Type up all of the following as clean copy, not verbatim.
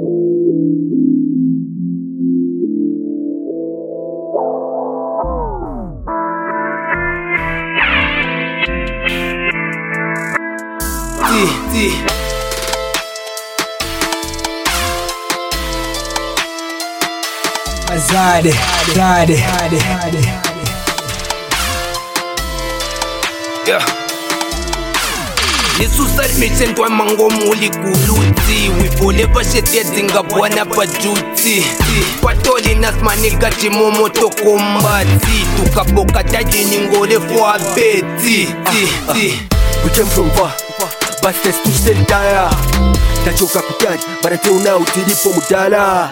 Azade. Yeah. Yesusari mechentwa mango muli kuluti. Wipole vashete zinga bwana pajuti. Patoli nasmani gati momo tokombati. Tukaboka tajini ngole fwa beti. We came from far, but there's two still dire. Tachoka kutari, barate una utilipo mudala.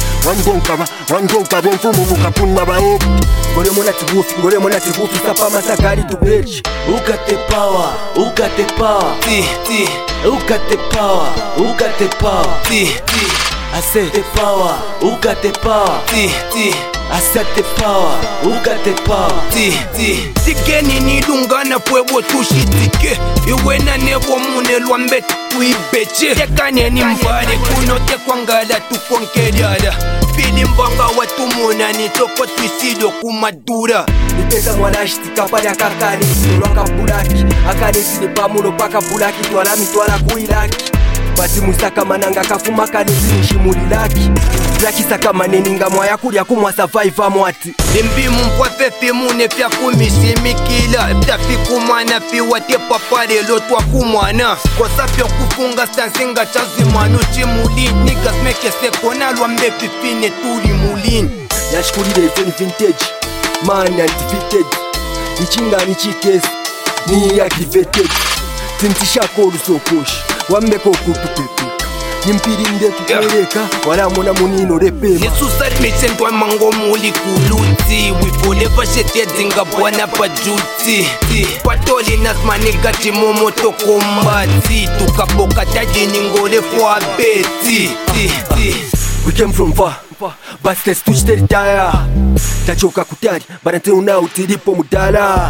Wangonka mfumu mukapuna bae. Ngole mona tibufi sapa masakari to bitch. Who got the power? Who got the power? Who got the power? Who got the power? I said the power. Who got the power? I said the power. Who got the power? Tikeni nilungana pwebo tushitike. Iwena nebo mune lwambe tuibeche. Tekane ni mbare kunote kwangala tukonkeliada. Pili mbanga watu muna nitoko twisido kumadura. Nipesa mwanashiti kapari akakari Nuraka bulaki Akari zini pamuno paka bulaki Tuwala mitwala kuilaki Bati musaka mananga kafuma kani zini shimulilaki Zaki saka maneninga mwaya kulia kumwa survive mwati Limbi mmpwa pepe mune pya kumisimikila Tafi kumana fi wate papare lotwa kumwana Kwa sapyo kufunga stansinga chazi manu chimuli Niggas meke sekona lwambe pipine tuli mulini Yashikulile ifeni vintage Man anti-fitted Ichinga nichikesi Ni activated Tintisha kolu sokoshi Wambeko kutupepeka Nimpirinde kukeleka Waramona munino repema Yesusari mechentwa mango muli kuluti Wipole vashete zinga bwana pajuti Patoli nasmani gati momo tokombati Tukaboka tajini ngole fwa beti We came from far But there's two still dire Tachoka kutari Barante una utilipo mudala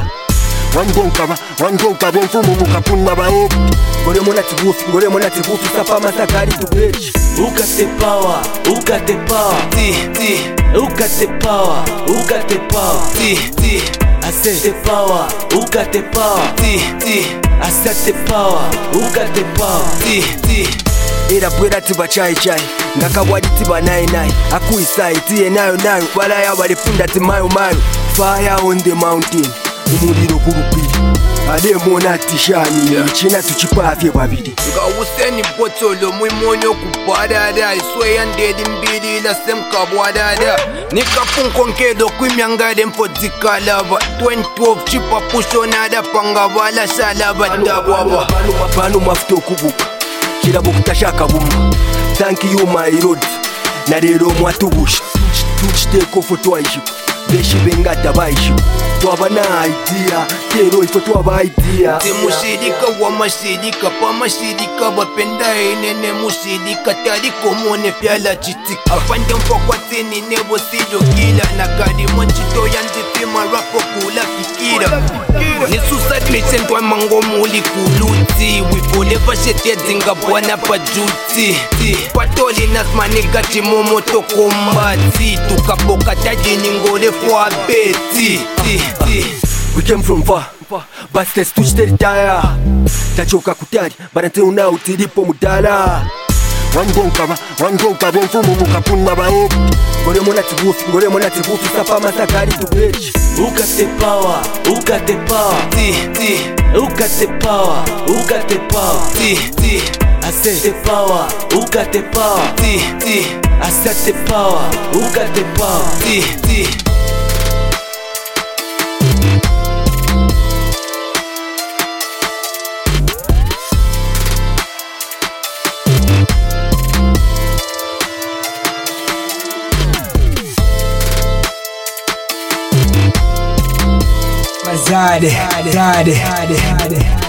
Wangonka mfumu mukapuna bae. Ngole mona tibufi sapa masakari to bitch. Who got the power? Who got the power? Who got the power? Who got the power? I said the power. Who got the power? I said the power. Who got the power? Era bwera tiba chai Ngakawadi tiba nai Akuisai tiye nayo Balaya walifunda timayo Fire on the mountain Umuliro kurupiri Ademona tishani China tuchipafye babidi Nga useni botolo mwimonyo kubadada Iswe yandedi mbili la semkabwadada Nikapunkonkedo kwimyangade mfodzikalava 2012 chipa pusho nada pangavala shalaba ndabwaba Banu mafuto kubuka Kirabo kutashaka bumba Thank you my lord Na rero mwatubusha Tuchiteko foto aishu Beshi bengata baishu Tuwaba na idea Kero ifo tuwaba idea Timushirika wa mashirika Pa mashirika wapenda enene mushirika Tariko mone pyala chitika Afande mfokwa tini nebo sido kila Nakari monchito yanzipima rapo kula fikira Yesusari mechentwa mango muli kuluti Wipole vashete zinga bwana pajuti Patoli nasmani gati momo tokombati Tukaboka tajini ngole fwa beti We came from far But there's two still dire Tachoka kutari Barante una utilipo mudala Wangonka mfumu mukapuna bae. Ngole mona tibufi sapa masakari to bitch. Who got the power? Who got the power? Who got the power? Who got the power? I said the power. Who got the power? I said the power. Who got the power? Azade.